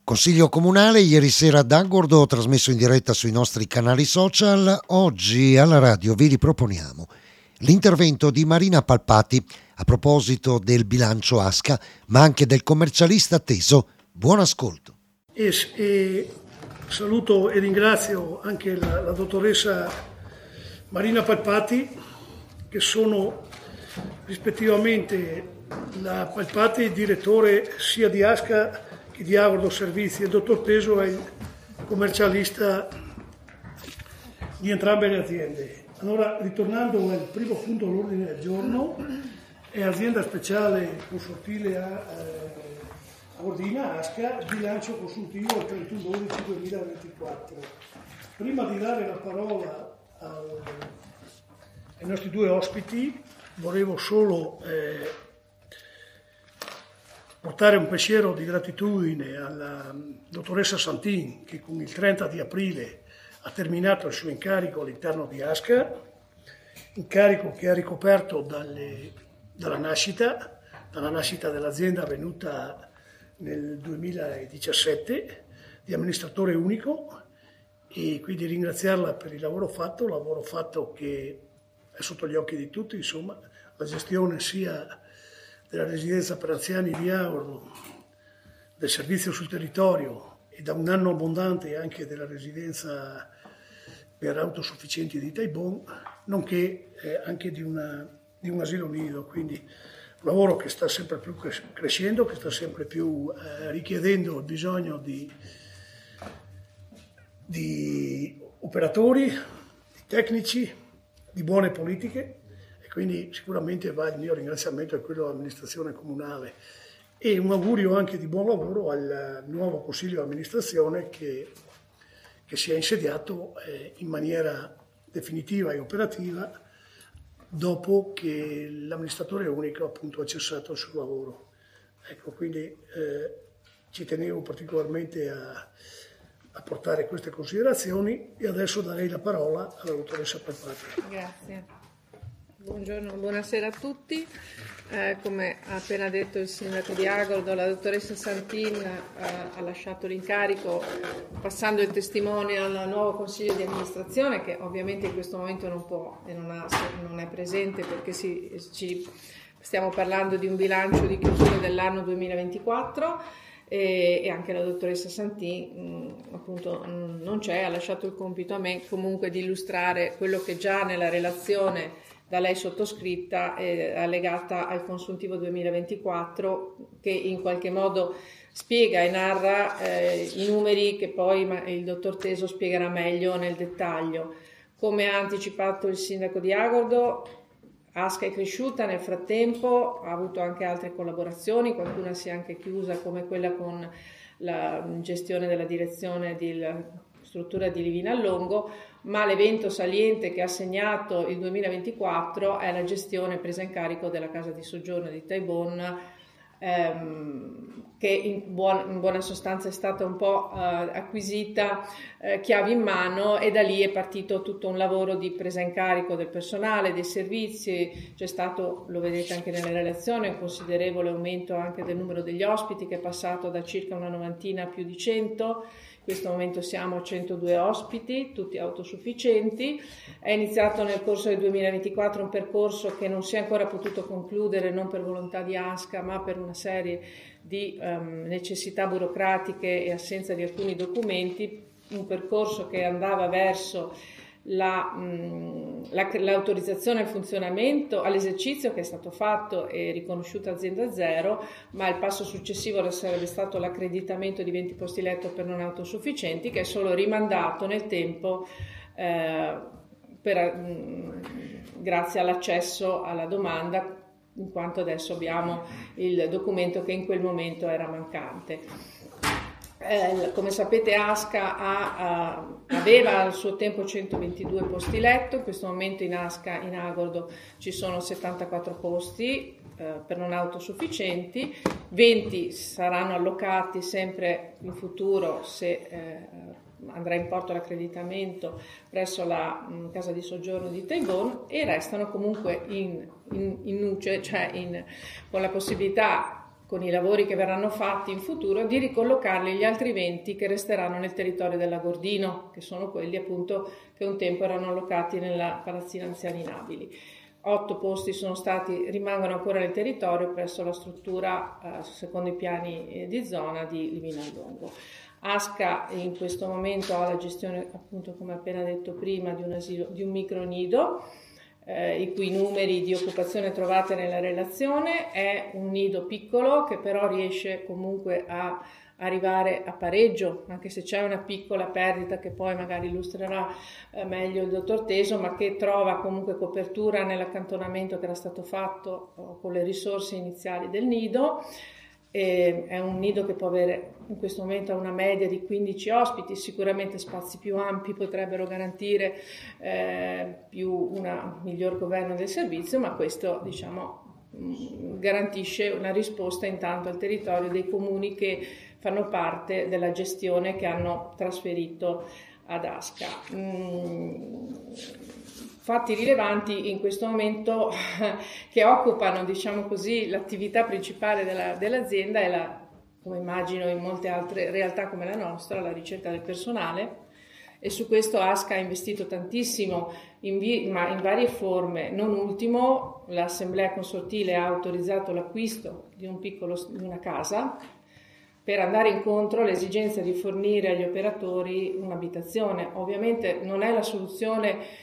Consiglio comunale, ieri sera ad Agordo, trasmesso in diretta sui nostri canali social. Oggi alla radio vi riproponiamo l'intervento di Marina Palpati a proposito del bilancio ASCA, ma anche del commercialista Teso. Buon ascolto. E saluto e ringrazio anche la dottoressa Marina Palpati, che sono rispettivamente la Palpati, direttore sia di ASCA che di Agordo Servizi, e il dottor Teso è il commercialista di entrambe le aziende. Allora, ritornando al primo punto all'ordine del giorno, è azienda speciale consortile a Ordina ASCA, bilancio consultivo al 31/12/2024. Prima di dare la parola ai nostri due ospiti, volevo solo portare un pensiero di gratitudine alla dottoressa Santin, che con il 30 di aprile ha terminato il suo incarico all'interno di ASCA, incarico che ha ricoperto dalla nascita dell'azienda avvenuta nel 2017, di amministratore unico, e quindi ringraziarla per il lavoro fatto che è sotto gli occhi di tutti, insomma, la gestione sia della residenza per anziani di Agordo, del servizio sul territorio e da un anno abbondante anche della residenza per autosufficienti di Taibon, nonché anche di un asilo nido. Quindi un lavoro che sta sempre più crescendo, che sta sempre più richiedendo il bisogno di operatori, di tecnici, di buone politiche, e quindi sicuramente va il mio ringraziamento a quello dell'amministrazione comunale e un augurio anche di buon lavoro al nuovo consiglio di amministrazione che si è insediato in maniera definitiva e operativa dopo che l'amministratore unico appunto ha cessato il suo lavoro. Ecco, quindi ci tenevo particolarmente a portare queste considerazioni, e adesso darei la parola alla dottoressa Palpati. Grazie. Buongiorno, buonasera a tutti. Come ha appena detto il sindaco di Agordo, la dottoressa Santin ha lasciato l'incarico passando il testimone al nuovo consiglio di amministrazione, che ovviamente in questo momento non può e non è presente, perché stiamo parlando di un bilancio di chiusura dell'anno 2024. E anche la dottoressa Santin appunto non c'è, ha lasciato il compito a me comunque di illustrare quello che già nella relazione da lei sottoscritta allegata al consuntivo 2024, che in qualche modo spiega e narra i numeri che poi il dottor Teso spiegherà meglio nel dettaglio. Come ha anticipato il sindaco di Agordo, ASCA è cresciuta nel frattempo, ha avuto anche altre collaborazioni, qualcuna si è anche chiusa, come quella con la gestione della direzione della struttura di Livina Allongo, ma l'evento saliente che ha segnato il 2024 è la gestione presa in carico della casa di soggiorno di Taibon, che in buona sostanza è stata un po' acquisita chiavi in mano, e da lì è partito tutto un lavoro di presa in carico del personale, dei servizi. C'è stato, lo vedete anche nelle relazioni, un considerevole aumento anche del numero degli ospiti, che è passato da circa una novantina a più di 100. In questo momento siamo a 102 ospiti, tutti autosufficienti. È iniziato nel corso del 2024 un percorso che non si è ancora potuto concludere, non per volontà di ASCA, ma per una serie di necessità burocratiche e assenza di alcuni documenti, un percorso che andava verso l'autorizzazione al funzionamento, all'esercizio, che è stato fatto e riconosciuta azienda zero, ma il passo successivo sarebbe stato l'accreditamento di 20 posti letto per non autosufficienti, che è solo rimandato nel tempo grazie all'accesso alla domanda, in quanto adesso abbiamo il documento che in quel momento era mancante. Come sapete, ASCA aveva al suo tempo 122 posti letto. In questo momento in ASCA, in Agordo, ci sono 74 posti per non autosufficienti, 20 saranno allocati sempre in futuro se andrà in porto l'accreditamento presso la casa di soggiorno di Taibon, e restano comunque in nuce, cioè con la possibilità con i lavori che verranno fatti in futuro, di ricollocarli gli altri 20 che resteranno nel territorio dell'Agordino, che sono quelli appunto che un tempo erano allocati nella palazzina anziani nabili. 8 posti rimangono ancora nel territorio presso la struttura, secondo i piani di zona, di Livinallongo. ASCA in questo momento ha la gestione, appunto come appena detto prima, di un micronido, i cui numeri di occupazione trovate nella relazione. È un nido piccolo che però riesce comunque a arrivare a pareggio, anche se c'è una piccola perdita che poi magari illustrerà meglio il dottor Teso, ma che trova comunque copertura nell'accantonamento che era stato fatto con le risorse iniziali del nido. È un nido che può avere in questo momento una media di 15 ospiti, sicuramente spazi più ampi potrebbero garantire un miglior governo del servizio, ma questo garantisce una risposta intanto al territorio dei comuni che fanno parte della gestione che hanno trasferito ad ASCA. Fatti rilevanti in questo momento che occupano, l'attività principale dell'azienda è come immagino in molte altre realtà come la nostra, la ricerca del personale, e su questo ASCA ha investito tantissimo in varie forme. Non ultimo, l'Assemblea Consortile ha autorizzato l'acquisto di una casa per andare incontro all'esigenza di fornire agli operatori un'abitazione. Ovviamente non è la soluzione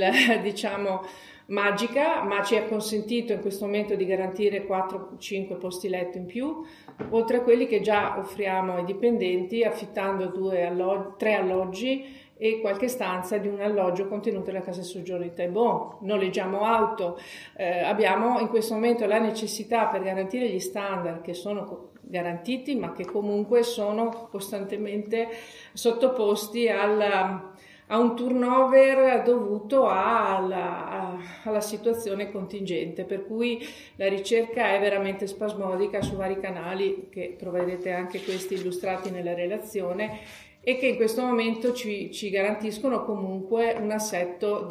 magica, ma ci ha consentito in questo momento di garantire 4-5 posti letto in più, oltre a quelli che già offriamo ai dipendenti, affittando 3 alloggi e qualche stanza di un alloggio contenuto nella casa di soggiorno di Taibon. Noleggiamo auto, abbiamo in questo momento la necessità, per garantire gli standard che sono garantiti ma che comunque sono costantemente sottoposti a un turnover dovuto alla situazione contingente, per cui la ricerca è veramente spasmodica su vari canali, che troverete anche questi illustrati nella relazione, e che in questo momento ci garantiscono comunque un assetto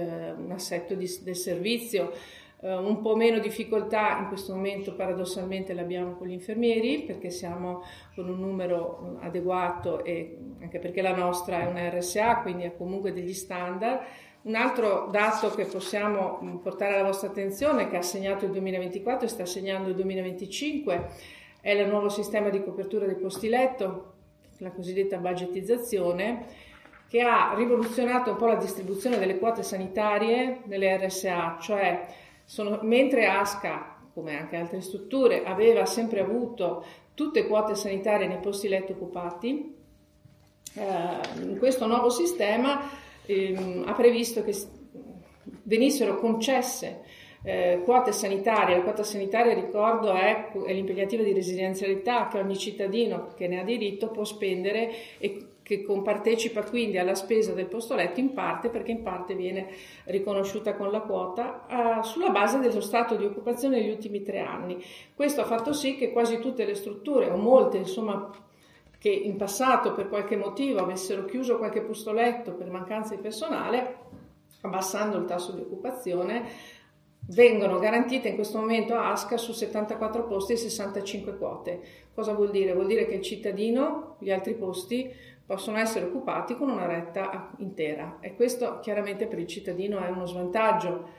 del servizio. Un po' meno difficoltà in questo momento paradossalmente l'abbiamo con gli infermieri, perché siamo con un numero adeguato, e anche perché la nostra è una RSA, quindi ha comunque degli standard. Un altro dato che possiamo portare alla vostra attenzione, che ha segnato il 2024 e sta segnando il 2025, è il nuovo sistema di copertura dei posti letto, la cosiddetta budgetizzazione, che ha rivoluzionato un po' la distribuzione delle quote sanitarie nelle RSA, cioè mentre ASCA, come anche altre strutture, aveva sempre avuto tutte quote sanitarie nei posti letto occupati, in questo nuovo sistema ha previsto che venissero concesse quote sanitarie. La quota sanitaria, ricordo, è l'impegnativa di residenzialità che ogni cittadino che ne ha diritto può spendere e che compartecipa quindi alla spesa del posto letto in parte, perché in parte viene riconosciuta con la quota sulla base dello stato di occupazione negli ultimi 3 anni. Questo ha fatto sì che quasi tutte le strutture, o molte insomma, che in passato per qualche motivo avessero chiuso qualche posto letto per mancanza di personale, abbassando il tasso di occupazione, vengono garantite in questo momento a ASCA su 74 posti e 65 quote. Cosa vuol dire? Vuol dire che il cittadino, gli altri posti, possono essere occupati con una retta intera, e questo chiaramente per il cittadino è uno svantaggio.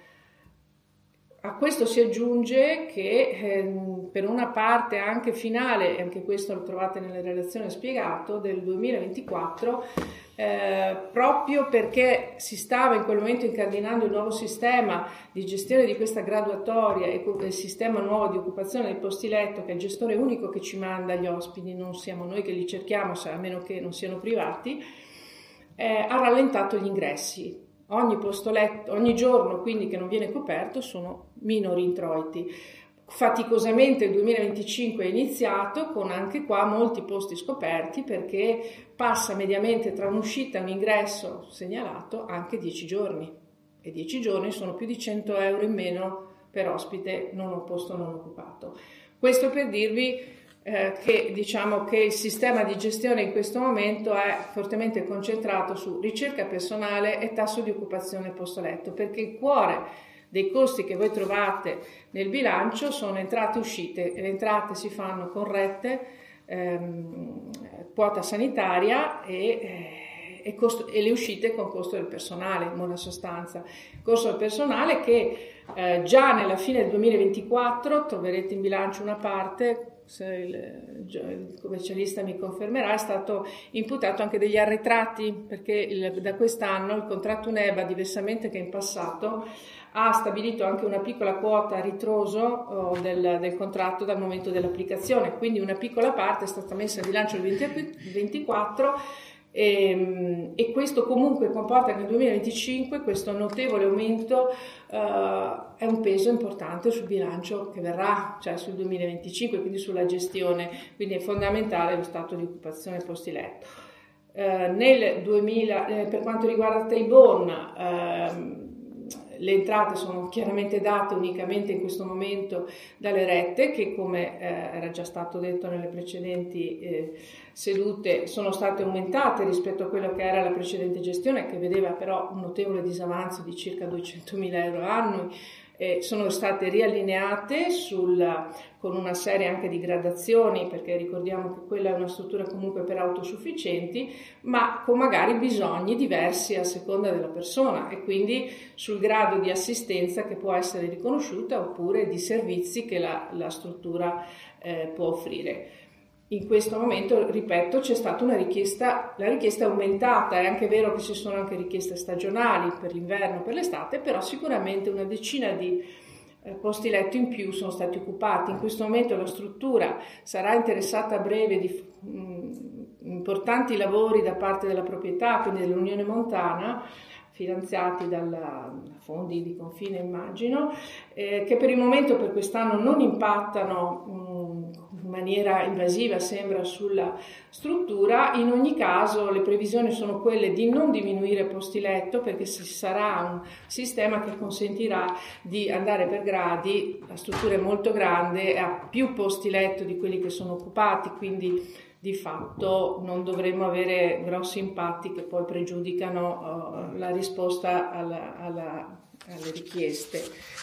A questo si aggiunge che per una parte anche finale, e anche questo lo trovate nelle relazioni spiegato, del 2024, proprio perché si stava in quel momento incardinando il nuovo sistema di gestione di questa graduatoria e il sistema nuovo di occupazione dei posti letto, che è il gestore unico che ci manda gli ospiti, non siamo noi che li cerchiamo, a meno che non siano privati, ha rallentato gli ingressi. Ogni posto letto, ogni giorno quindi che non viene coperto, sono minori introiti. Faticosamente il 2025 è iniziato, con anche qua molti posti scoperti, perché passa mediamente tra un'uscita e un ingresso segnalato anche 10 giorni, e 10 giorni sono più di 100 euro in meno per ospite posto non occupato. Questo per dirvi che diciamo che il sistema di gestione in questo momento è fortemente concentrato su ricerca personale e tasso di occupazione posto letto, perché il cuore dei costi che voi trovate nel bilancio sono entrate e uscite. Le entrate si fanno con rette, quota sanitaria e le uscite con costo del personale, in buona sostanza. Costo del personale che già nella fine del 2024 troverete in bilancio una parte, se il commercialista mi confermerà, è stato imputato anche degli arretrati, perché da quest'anno il contratto UNEBA, diversamente che in passato, ha stabilito anche una piccola quota a ritroso del contratto dal momento dell'applicazione, quindi una piccola parte è stata messa in bilancio nel 2024 e questo comunque comporta che nel 2025 questo notevole aumento è un peso importante sul bilancio che verrà, cioè sul 2025, quindi sulla gestione, quindi è fondamentale lo stato di occupazione posti letto. Per quanto riguarda Taibon, le entrate sono chiaramente date unicamente in questo momento dalle rette che, come era già stato detto nelle precedenti sedute, sono state aumentate rispetto a quello che era la precedente gestione, che vedeva però un notevole disavanzo di circa 200.000 euro annui. Sono state riallineate con una serie anche di gradazioni, perché ricordiamo che quella è una struttura comunque per autosufficienti, ma con magari bisogni diversi a seconda della persona e quindi sul grado di assistenza che può essere riconosciuta oppure di servizi che la struttura può offrire. In questo momento, ripeto, c'è stata una richiesta, la richiesta è aumentata, è anche vero che ci sono anche richieste stagionali per l'inverno, per l'estate, però sicuramente una decina di posti letto in più sono stati occupati. In questo momento la struttura sarà interessata a breve di importanti lavori da parte della proprietà, quindi dell'Unione Montana, finanziati da fondi di confine immagino, che per il momento per quest'anno non impattano in maniera invasiva sembra sulla struttura. In ogni caso le previsioni sono quelle di non diminuire posti letto, perché ci sarà un sistema che consentirà di andare per gradi. La struttura è molto grande, ha più posti letto di quelli che sono occupati, quindi di fatto non dovremmo avere grossi impatti che poi pregiudicano la risposta alle richieste.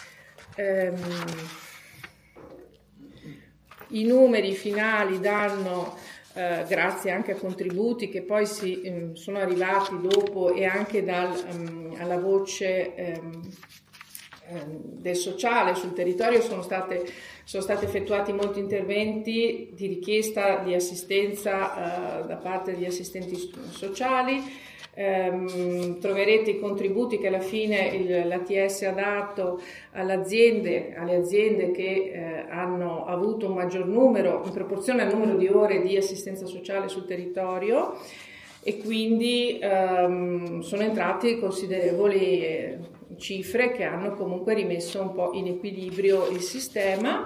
I numeri finali danno, grazie anche a contributi che poi sono arrivati dopo e anche alla voce del sociale sul territorio, sono stati effettuati molti interventi di richiesta di assistenza da parte degli assistenti sociali. Troverete i contributi che alla fine l'ATS ha dato alle aziende che hanno avuto un maggior numero in proporzione al numero di ore di assistenza sociale sul territorio, e quindi sono entrati considerevoli cifre che hanno comunque rimesso un po' in equilibrio il sistema.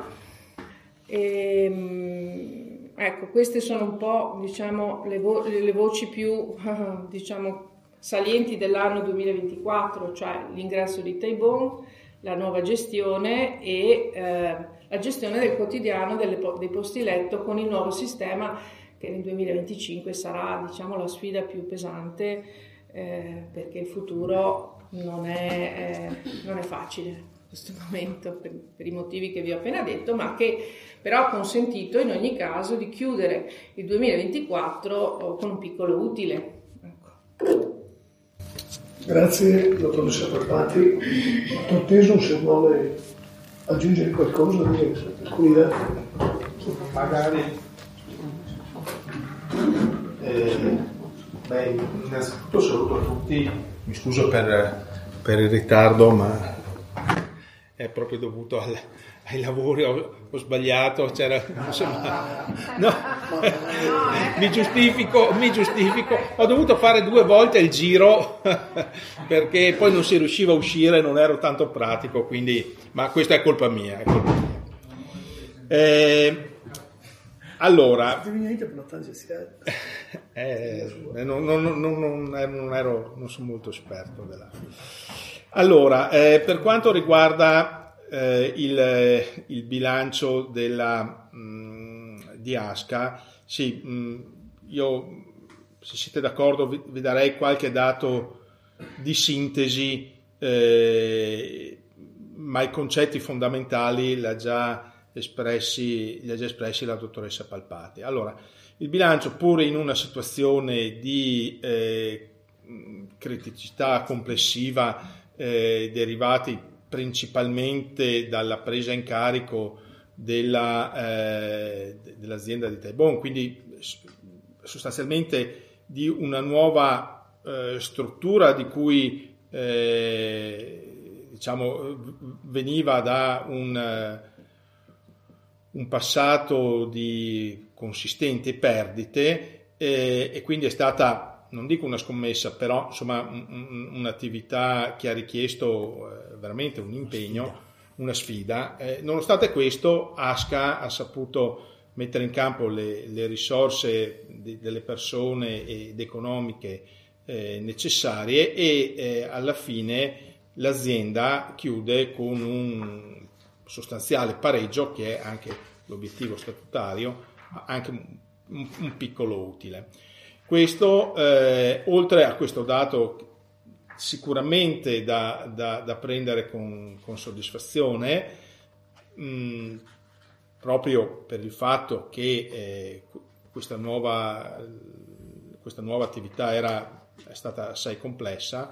Ecco, queste sono un po', diciamo, le voci più salienti dell'anno 2024, cioè l'ingresso di Taibon, la nuova gestione e la gestione del quotidiano dei posti letto con il nuovo sistema che nel 2025 sarà, diciamo, la sfida più pesante, perché il futuro non è facile in questo momento per i motivi che vi ho appena detto, ma che però ha consentito in ogni caso di chiudere il 2024 con un piccolo utile. Ecco. Grazie, dottoressa Palpati. Dottor Teso, se vuole aggiungere qualcosa, alcuni dati. Magari innanzitutto saluto a tutti, mi scuso per il ritardo, ma è proprio dovuto ai lavori, ho sbagliato, mi giustifico, ho dovuto fare 2 volte il giro perché poi non si riusciva a uscire, non ero tanto pratico, quindi, ma questa è colpa mia. Allora, non sono molto esperto Allora, per quanto riguarda il bilancio di ASCA, sì, io, se siete d'accordo, vi darei qualche dato di sintesi ma i concetti fondamentali li ha già espressi la dottoressa Palpati. Allora, il bilancio, pur in una situazione di criticità complessiva derivati principalmente dalla presa in carico dell'azienda di Taibon, quindi sostanzialmente di una nuova struttura di cui veniva da un passato di consistenti perdite e quindi è stata, non dico una scommessa, però insomma un'attività che ha richiesto veramente un impegno, una sfida. Nonostante questo, ASCA ha saputo mettere in campo le risorse delle persone ed economiche necessarie e alla fine l'azienda chiude con un sostanziale pareggio, che è anche l'obiettivo statutario, anche un piccolo utile. Questo, oltre a questo dato sicuramente da prendere con soddisfazione, proprio per il fatto che questa nuova attività è stata assai complessa,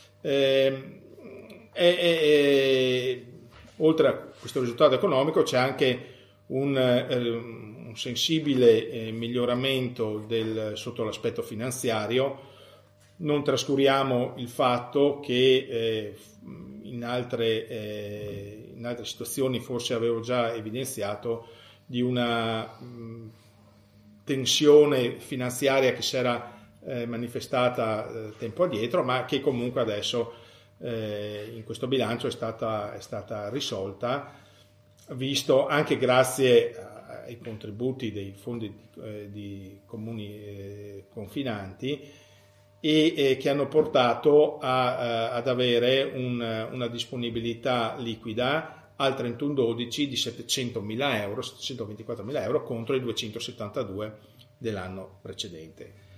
oltre a questo risultato economico c'è anche un sensibile miglioramento sotto l'aspetto finanziario. Non trascuriamo il fatto che in altre situazioni forse avevo già evidenziato di una tensione finanziaria che si era manifestata tempo addietro, ma che comunque adesso in questo bilancio è stata risolta, visto anche grazie ai contributi dei fondi di comuni confinanti e che hanno portato ad avere una disponibilità liquida al 31/12 di 724.000 euro contro i 272 dell'anno precedente.